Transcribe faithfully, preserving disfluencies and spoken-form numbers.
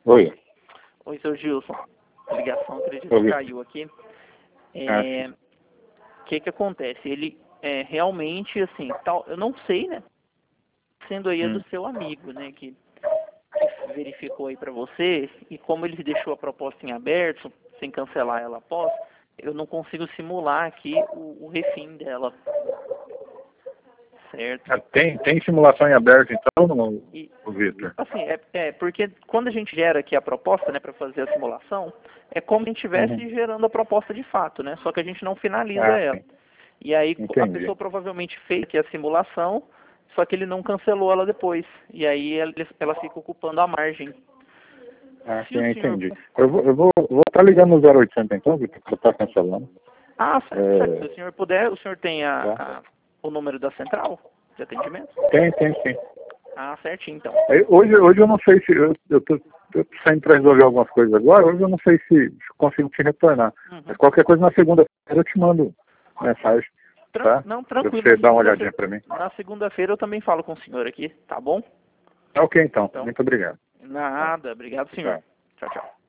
Oi. Oi, seu Gilson. A ligação, acredito Oi. que caiu aqui. É, o que que acontece? Ele é, realmente, assim, tal, eu não sei, né? Sendo aí a do Hum. seu amigo, né? Que, que verificou aí pra você. E como ele deixou a proposta em aberto, sem cancelar ela após, eu não consigo simular aqui o, o refim dela. Certo? Ah, Tem, tem simulação em aberto, então, no, E, no Victor? assim, é, é porque quando a gente gera aqui a proposta, né, para fazer a simulação, é como se a gente estivesse Uhum. gerando a proposta de fato, né? Só que a gente não finaliza Ah, ela. sim. E aí a Entendi. pessoa provavelmente fez aqui a simulação, só que ele não cancelou ela depois. E aí ela, ela fica ocupando a margem. Ah, Se sim, o eu senhor... entendi. Eu vou estar eu vou, vou tá ligando no zero oitocentos, então, Victor, para estar cancelando. Ah, certo, certo. Se É, o senhor puder, o senhor tem a, tá. a- o número da central de atendimento? Tem, tem, sim. Ah, certinho, então. Aí, Hoje, hoje eu não sei se... Eu, eu tô, eu tô saindo para resolver algumas coisas agora. Hoje eu não sei se consigo te retornar. Uhum. Mas qualquer coisa na segunda-feira eu te mando mensagem, Tran- tá? Não, Para tranquilo. você Na dar uma segunda-feira olhadinha para mim. na segunda-feira eu também falo com o senhor aqui, tá bom? Tá ok, então. Então, Muito obrigado. Tá. nada. Obrigado, senhor. Tchau. Tchau, tchau.